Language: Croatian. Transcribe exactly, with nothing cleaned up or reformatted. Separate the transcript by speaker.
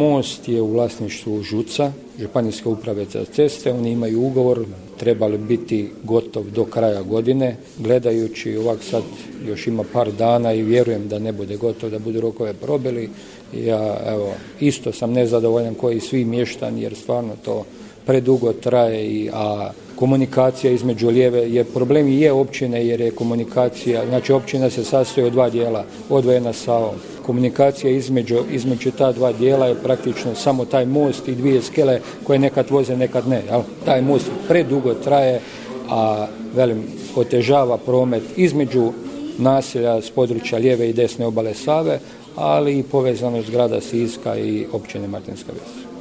Speaker 1: most je u vlasništvu ŽUC-a, Županijske uprave za ceste. Oni imaju ugovor, trebali biti gotov do kraja godine. Gledajući ovak sad još ima par dana i vjerujem da ne bude gotov, da budu rokove probili. Ja evo, isto sam nezadovoljan koji svi mještani jer stvarno to predugo traje, a komunikacija između lijeve, jer problem i je općine jer je komunikacija, znači općina se sastoji od dva dijela, odvojena Savom. Komunikacija između, između ta dva dijela je praktično samo taj most i dvije skele koje nekad voze, nekad ne. Jel? Taj most predugo traje, a velim, otežava promet između naselja s područja lijeve i desne obale Save, ali i povezanost grada Siska i općine Martinska Vis.